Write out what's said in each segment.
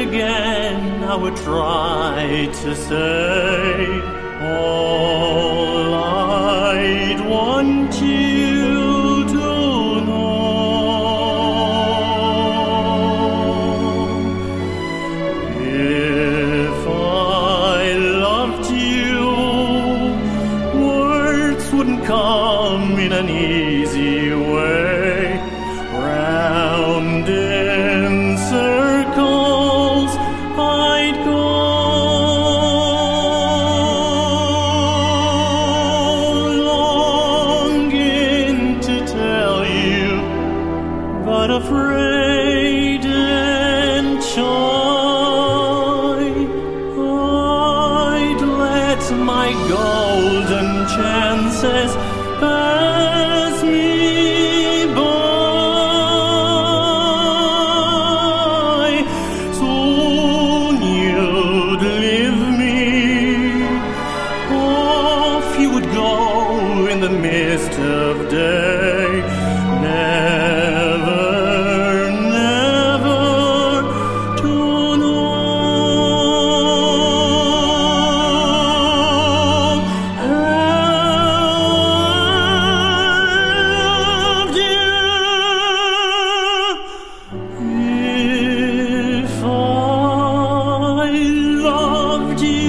again I would try to say all I'd want you to know. If I loved you, words wouldn't come in an easy way. Round in circles I'd go, longing to tell you, but afraid and shy. I'd let my golden chances pass me by. Soon you'd leave me, off you would go in the mist of day. Never, never to know. Have you, if I loved you?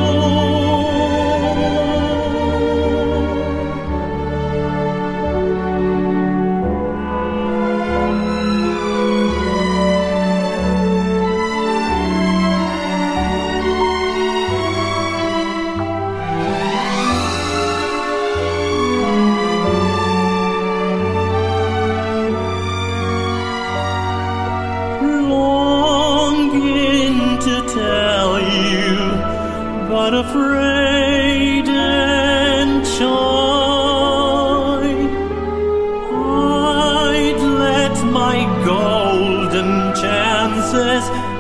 Longing to tell you, but afraid and shy. I'd let my golden chances